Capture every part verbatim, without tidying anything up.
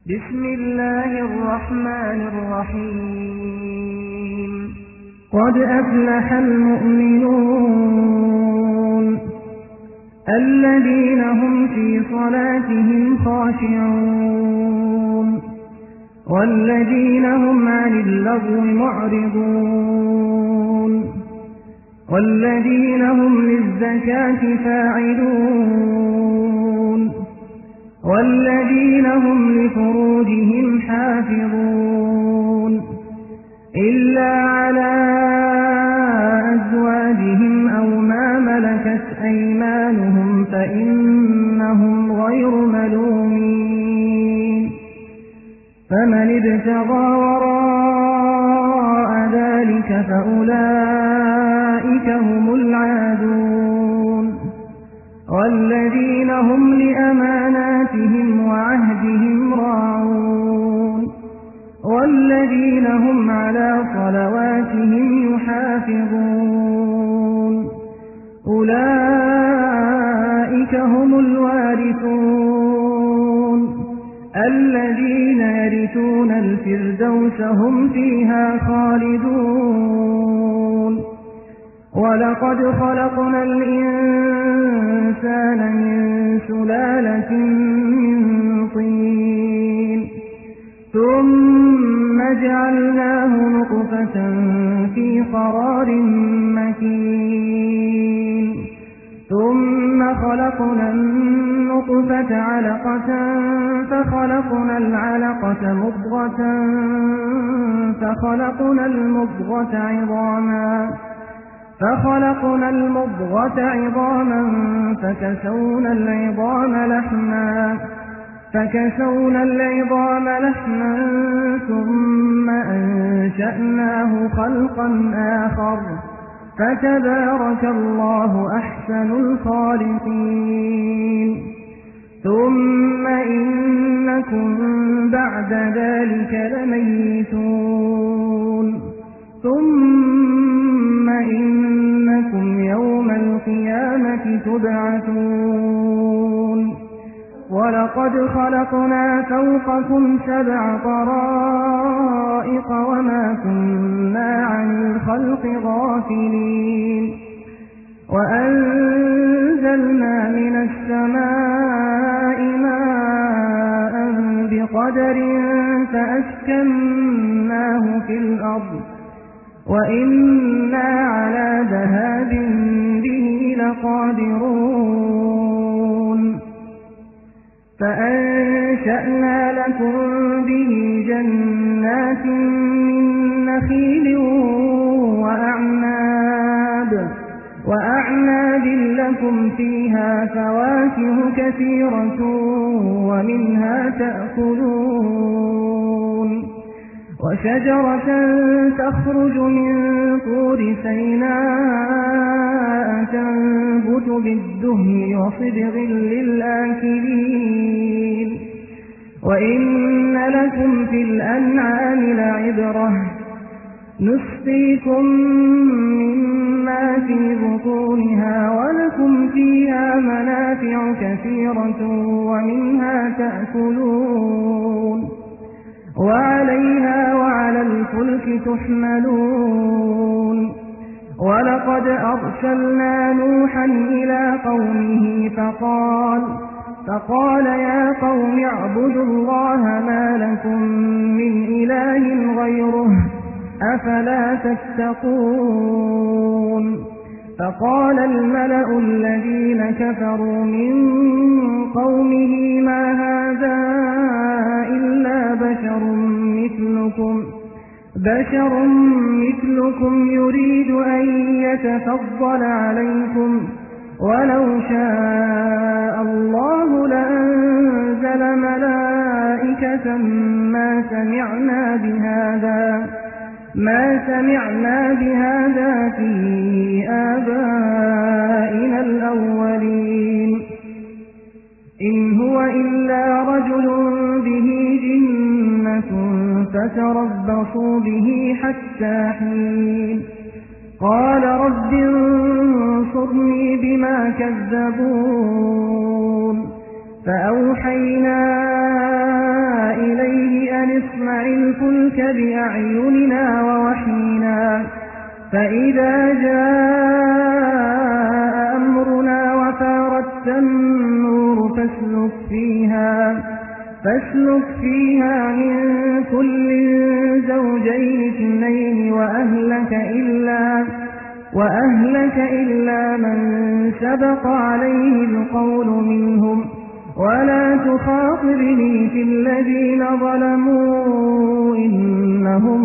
بسم الله الرحمن الرحيم قد أفلح المؤمنون الذين هم في صلاتهم خاشعون والذين هم عن اللغو معرضون والذين هم للزكاة فاعلون والذين هم لفروجهم حافظون إلا على أزواجهم أو ما ملكت أيمانهم فإنهم غير ملومين فمن ابتغى وراء ذلك فأولئك هم العادون والذين هم لأماناتهم وعهدهم راعون والذين هم على صلواتهم يحافظون أولئك هم الوارثون الذين يرثون الفردوس هم فيها خالدون ولقد خلقنا الإنسان من سلالة من طين ثم جعلناه نطفة في قرار مكين ثم خلقنا النطفة علقة فخلقنا العلقة مضغة فخلقنا المضغة عظاما فخلقنا المضغة عظاما فكسونا العظام لحما فكسونا العظام لحما ثم أنشأناه خلقا آخر فتبارك الله أحسن الخالقين ثم إنكم بعد ذلك لميتون ثم إنكم يوم القيامة تبعثون ولقد خلقنا فوقكم سبع طرائق وما كنا عن الخلق غافلين وأنزلنا من السماء ماء بقدر فأسكناه في الأرض وإنا على ذهاب به لقادرون فأنشأنا لكم به جنات من نخيل وأعناب وأعناب لكم فيها فواكه كثيرة ومنها تأكلون وشجرة تخرج من طور سيناء تنبت بالدهن وصبغ للآكلين وإن لكم في الأنعام لعبرة نسقيكم مما في بطونها ولكم فيها منافع كثيرة ومنها تأكلون وعليها وعلى الفلك تحملون ولقد أرسلنا نوحا إلى قومه فقال فقال يا قوم اعبدوا الله ما لكم من إله غيره أفلا تتقون فقال الملأ الذين كفروا من قومه ما هذا إلا بشر مثلكم بشر مثلكم يريد أن يتفضل عليكم ولو شاء الله لأنزل ملائكة ما سمعنا بهذا ما سمعنا بهذا في آبائنا الأولين إن هو إلا رجل به جنة فتربصوا به حتى حين قال رب انصرني بما كذبون فأوحينا إليه أن اصنع الفلك بأعيننا ووحينا فإذا جاء أمرنا وفارت النور فاسلك فيها فاسلك فيها من كل زوجين اثنين وأهلك إلا وأهلك إلا من سبق عليه القول منهم ولا تخاطرني في الذين ظلموا إنهم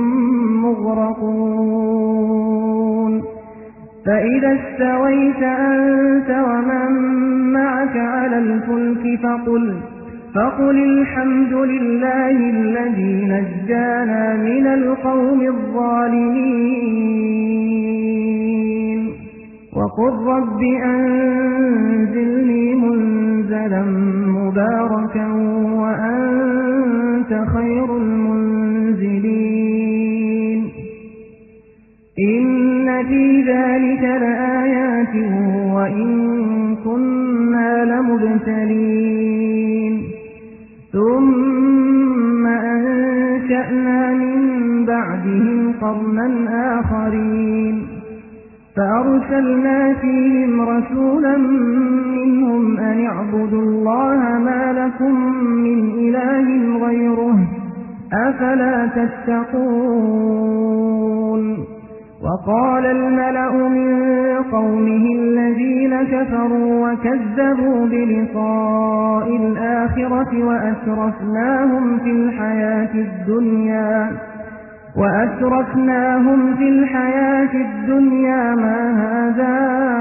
مغرقون فإذا استويت أنت ومن معك على الفلك فقل فقل الحمد لله الذي نجانا من القوم الظالمين وقل رب أنزلني منزلا مباركا وأنت خير المنزلين إن في ذلك لآيات وإن كنا لمبتلين ثم أنشأنا من بعدهم قرنا آخرين فأرسلنا فيهم رسولا منهم أن اعبدوا الله ما لكم من إله غيره أفلا تتقون وقال الملأ من قومه الذين كفروا وكذبوا بلقاء الآخرة وأترفناهم في الحياة الدنيا وأترفناهم في الحياة الدنيا ما هذا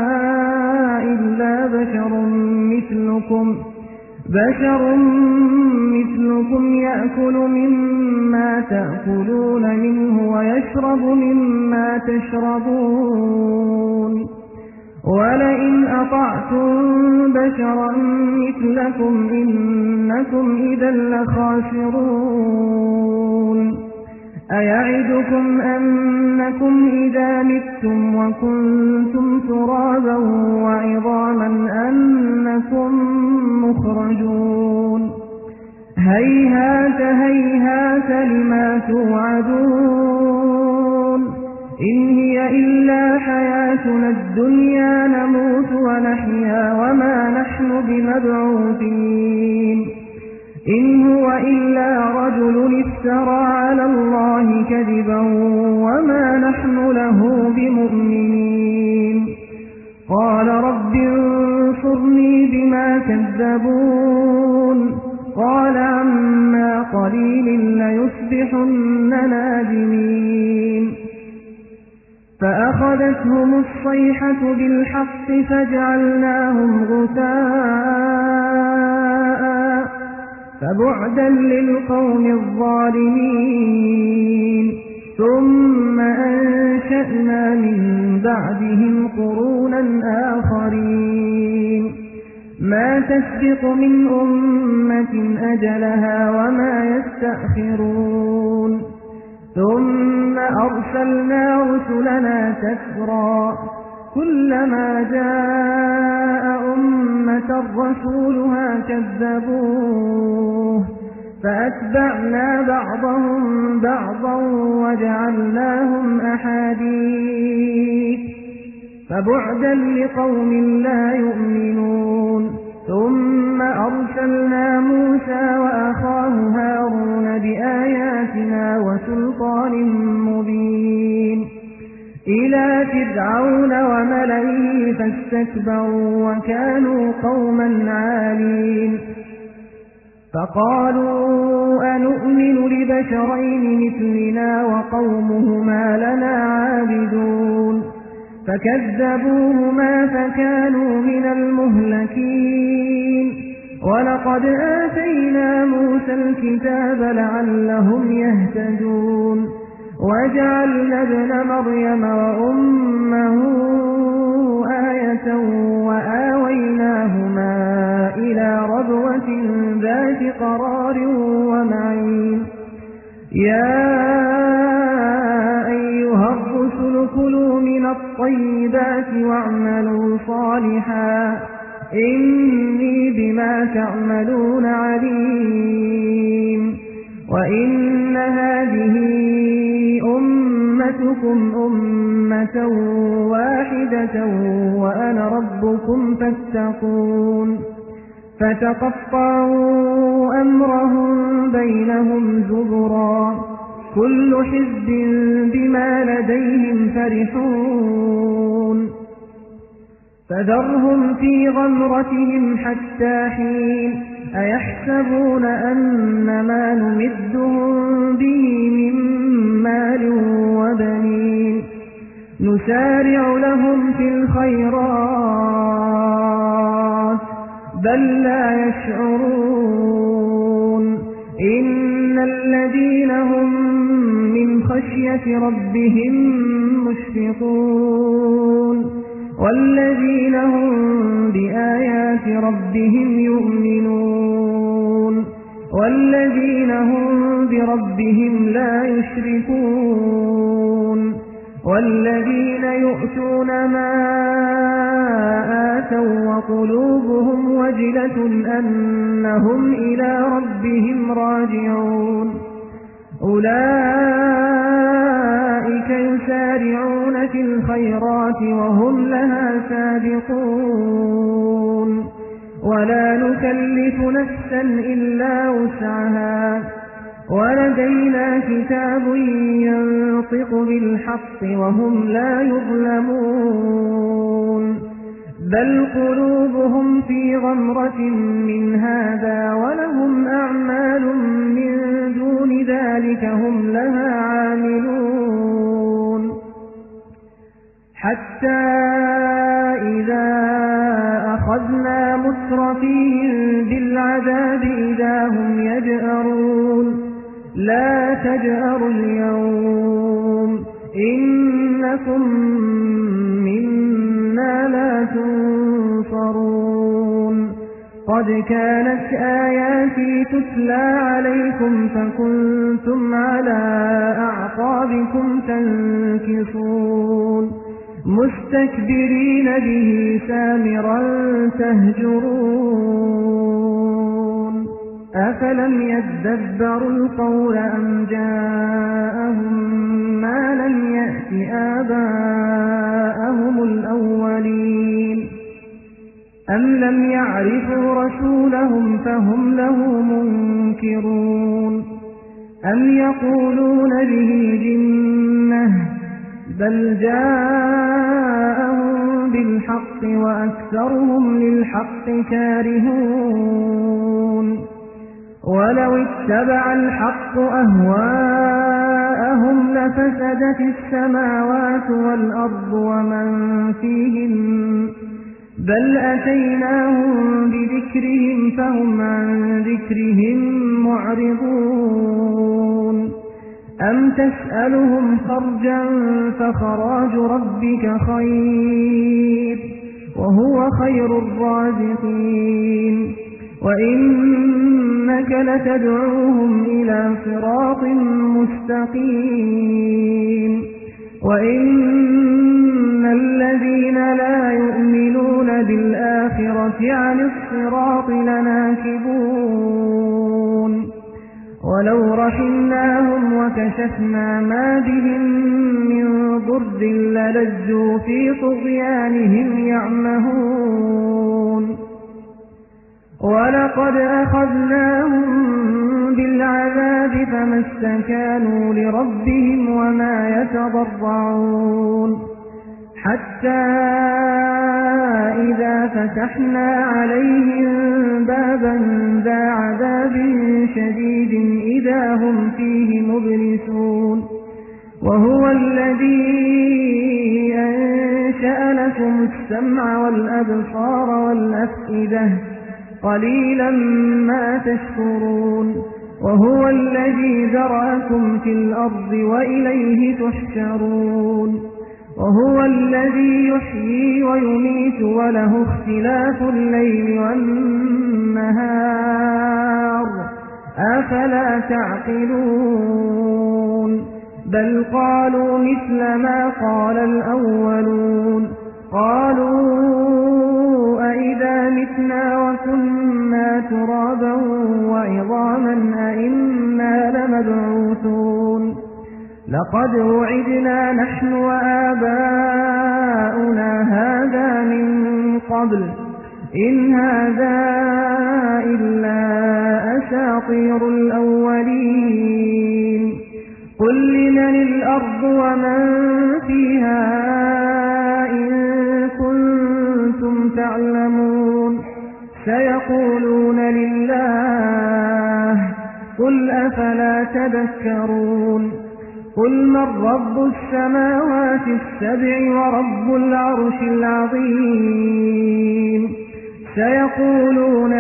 إلا بشر مثلكم بشر مثلكم يأكل مما تأكلون منه ويشرب مما تشربون ولئن أطعتم بشرا مثلكم إنكم إذا لخاسرون أيعدكم أنكم إذا متم وكنتم ترابا وعظاما أنكم مخرجون هيهات هيهات لما توعدون إن هي إلا حياتنا الدنيا نموت ونحيا وما نحن بمبعوثين إن هو إلا رجل افترى على الله كذبا وما نحن له بمؤمنين قال رب انصرني بما كذبون قال عما قليل ليصبحن نادمين فأخذتهم الصيحة بالحق فجعلناهم غثاء فبعدا للقوم الظالمين ثم أنشأنا من بعدهم قرونا آخرين ما تسبق من أمة أجلها وما يستأخرون ثم أرسلنا رسلنا تترى كلما جاء أمة رسولها كذبوه فأتبعنا بعضهم بعضا وجعلناهم أحاديث فبعدا لقوم لا يؤمنون ثم أرسلنا موسى وأخاه هارون بآياتنا وسلطان مبين إلى فرعون وملئه فاستكبروا وكانوا قوما عالين فقالوا أنؤمن لبشرين مثلنا وقومهما لنا عابدون فكذبوهما فكانوا من المهلكين ولقد آتينا موسى الكتاب لعلهم يهتدون وجعلنا ابن مريم وأمه آية وآويناهما إلى ربوة ذات قرار ومعين يا أيها الرسل كلوا من الطيبات واعملوا صالحا إني بما تعملون عليم وإن هذه أمتكم أمة واحدة وأنا ربكم فاتقون فتقطعوا أمرهم بينهم زبرا كل حزب بما لديهم فرحون فذرهم في غمرتهم حتى حين أيحسبون أن ما نمدهم به من مال وبنين نسارع لهم في الخيرات بل لا يشعرون إن الذين هم من خشية ربهم مشفقون والذين هم بآيات ربهم يؤمنون والذين هم بربهم لا يشركون والذين يؤتون ما آتوا وقلوبهم وجلة أنهم إلى ربهم راجعون أولئك يسارعون في الخيرات وهم لها سابقون ولا نكلف نفسا إلا وسعها ولدينا كتاب ينطق بالحق وهم لا يظلمون بل قلوبهم في غمرة من هذا ولهم أعمال من دون ذلك هم لها عاملون حتى إذا أخذنا مترفيهم بالعذاب إذا هم يجأرون لا تجأروا اليوم إنكم منا لا تنصرون قد كانت آياتي تتلى عليكم فكنتم على أعقابكم تنكصون مستكبرين به سامرا تهجرون أفلم يدبروا القول أم جاءهم ما لم يأت آباءهم الأولين أم لم يعرفوا رسولهم فهم له منكرون أم يقولون به جنة بل جاءهم بالحق وأكثرهم للحق كارهون ولو اتبع الحق أهواءهم لفسدت السماوات والأرض ومن فيهن بل أتيناهم بذكرهم فهم عن ذكرهم معرضون أم تسألهم خرجا فخراج ربك خير وهو خير الرازقين وإنك لتدعوهم إلى صراط مستقيم وإن الذين لا يؤمنون بالآخرة عن الصراط لناكبون ولو رحمناهم وكشفنا ما بهم من ضر للجوا في طغيانهم يعمهون ولقد أخذناهم بالعذاب فما استكانوا لربهم وما يتضرعون حتى إذا فتحنا عليهم بابا ذا عذاب شديد إذا هم فيه مبلسون وهو الذي أنشأ لكم السمع والأبصار والأفئدة قليلا ما تشكرون وهو الذي ذرأكم في الأرض وإليه تحشرون وهو الذي يحيي ويميت وله اختلاف الليل والنهار أفلا تعقلون بل قالوا مثل ما قال الأولون قالوا أئذا متنا وكنا ترابا وعظاما أئنا لمبعوثون لقد وعدنا نحن وآباؤنا هذا من قبل إن هذا إلا أساطير الأولين قل لمن الأرض ومن فيها إن كنتم تعلمون سيقولون لله قل أفلا تذكرون قل من رب السماوات السبع ورب العرش العظيم سيقولون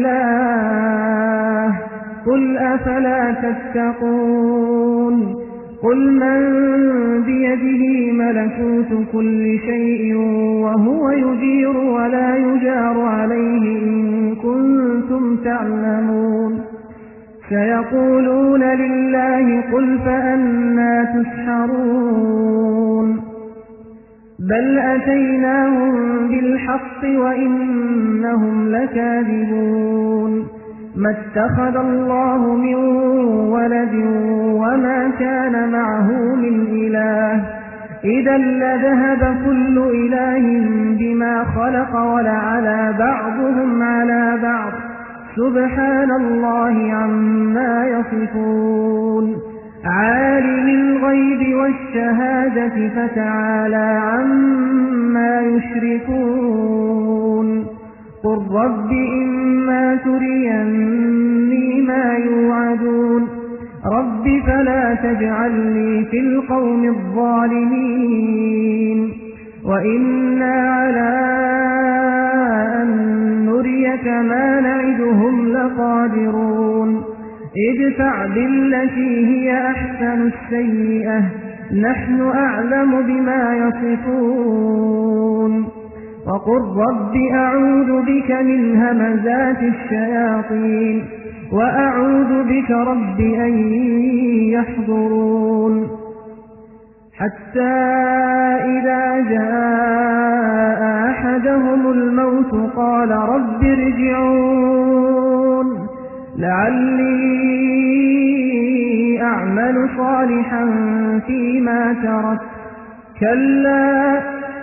لله قل أفلا تتقون قل من بيده ملكوت كل شيء وهو يجير ولا يجار عليه إن كنتم تعلمون سيقولون لله قل فأنى تسحرون بل أتيناهم بالحق وإنهم لكاذبون ما اتخذ الله من ولد وما كان معه من إله إذا لذهب كل إله بما خلق ولعلى بعضهم على بعض سبحان الله عما يصفون عالم الغيب والشهادة فتعالى عما يشركون قل رب إما تريني ما يوعدون رب فلا تجعلني في القوم الظالمين وإنا على أن نريك ما نعدهم لقادرون ادفع بالتي هي أحسن السيئة نحن أعلم بما يصفون وقل رب أعوذ بك من همزات الشياطين وأعوذ بك رب أن يحضرون حتى إذا جاء أحدهم الموت قال رب ارجعون لعلي أعمل صالحا فيما ترك كلا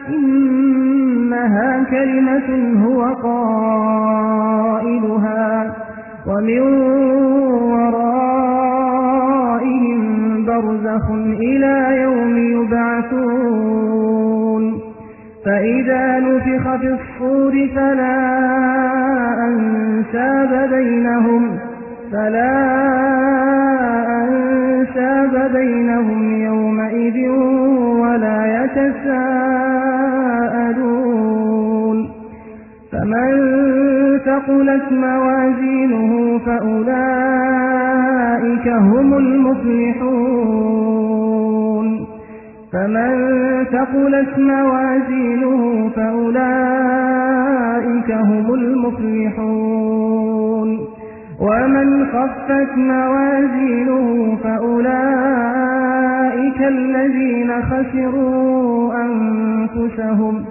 إنها كلمة هو قائلها ومن ورائهم برزخ إلى يوم يبعثون فإذا نفخ في الصور فلا أنساب بينهم فلا أنساب بينهم يومئذ ولا يتساءلون فمن ثقلت موازينه فأولئك هم المفلحون فمن ثقلت موازينه فأولئك هم المفلحون ومن خفت موازينه فأولئك الذين خسروا أنفسهم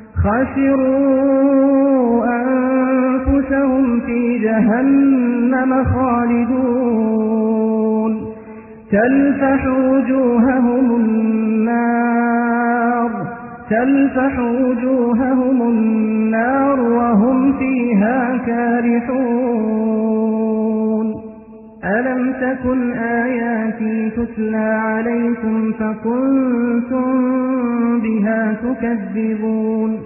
خسروا أنفسهم في جهنم خالدون تلفح وجوههم النار تلفح وجوههم النار وهم فيها كارحون ألم تكن آياتي تتلى عليكم فكنتم بها تكذبون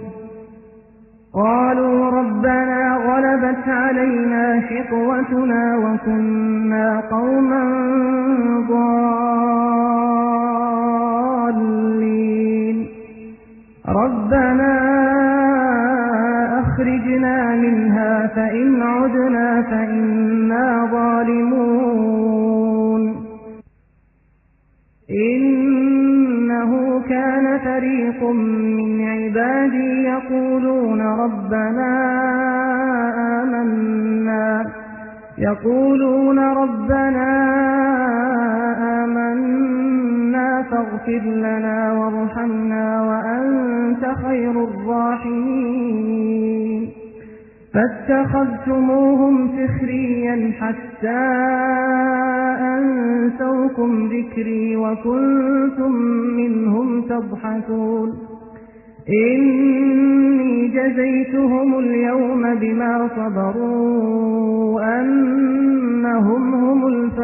قالوا ربنا غلبت علينا شقوتنا وكنا قوما ضالين ربنا أخرجنا منها فإن عدنا فإنا ظالمون إنه كان فريق من عبادي يقولون ربنا آمنا يقولون ربنا آمنا فاغفر لنا وارحمنا وأنت خير الراحمين فاتخذتموهم سخريا حتى أنسوكم ذكري وكنتم منهم تضحكون إني جزيتهم اليوم بما صبروا أنهم هم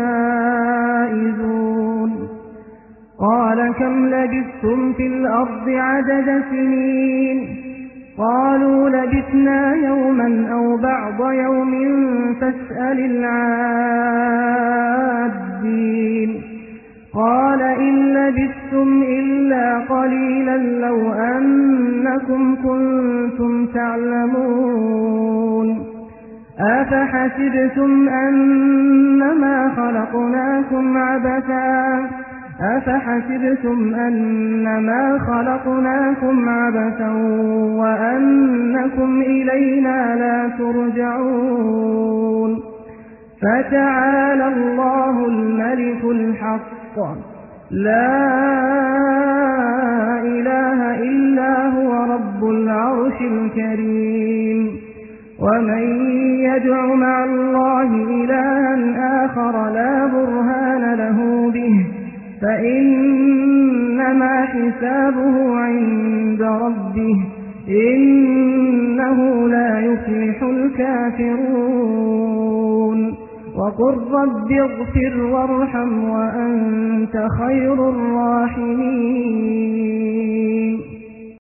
الفائزون قال كم لبثتم في الأرض عدد سنين قالوا لبثنا يوما أو بعض يوم فاسأل العادين قال إن لبثتم إلا قليلا لو أنكم كنتم تعلمون أفحسبتم أنما خلقناكم عبثا أفحسبتم أنما خلقناكم عبثا وأنكم إلينا لا ترجعون فتعالى الله الملك الحق لا إله إلا هو رب العرش الكريم ومن يدع مع الله إلها آخر لا برهان له به فإنما حسابه عند ربه إنه لا يفلح الكافرون وقل رب اغفر وارحم وأنت خير الراحمين